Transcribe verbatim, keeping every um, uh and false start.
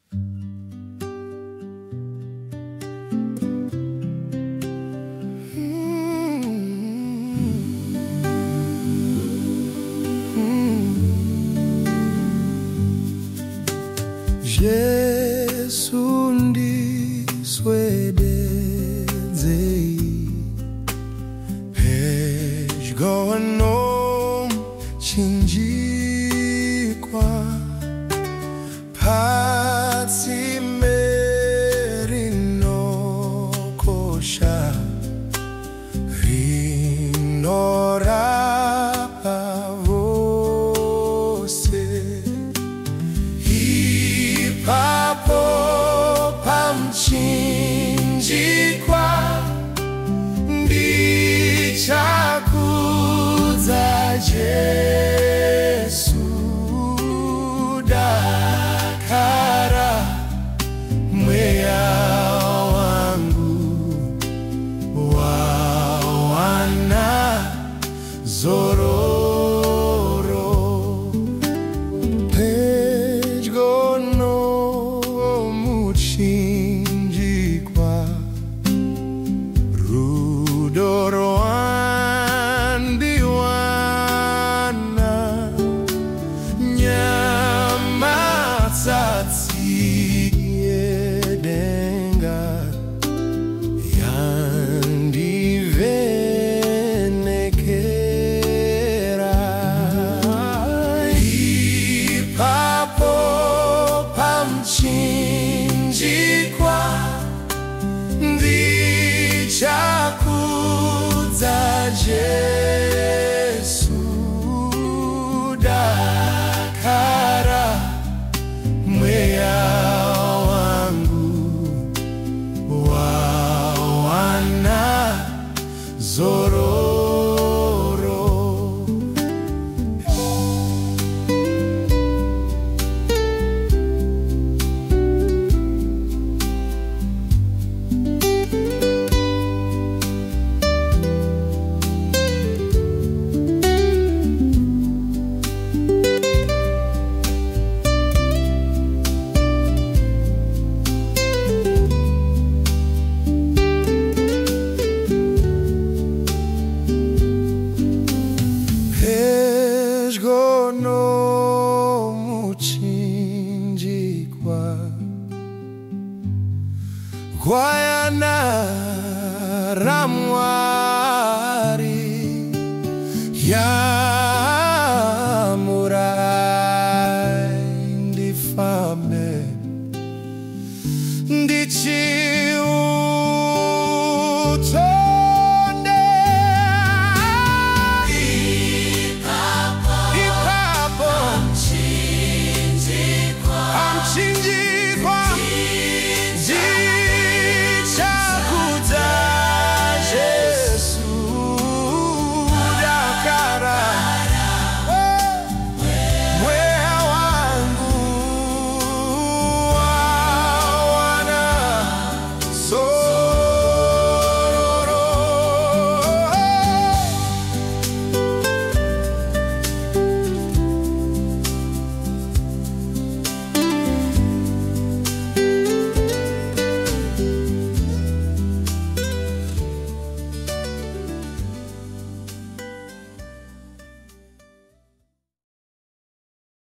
Jesu ndiswededzei pedyo nomchinjikwa patsi merinokosha rinorapa vose. Ipapo pamchinjikwa ndichakudza Jesu, dakara mweya wangu wawana zororo. Pedyo nomuchinjikwa rudo rwandiwana nyamatsatsi yedenga yandivhenekera. Ipapo pamchinjikwa ndichakudza Jesu, dakara mweya wangu wawana zororo. Pedyo nomuchinjikwa gwayana raMwari yamurai ndifambe ndichi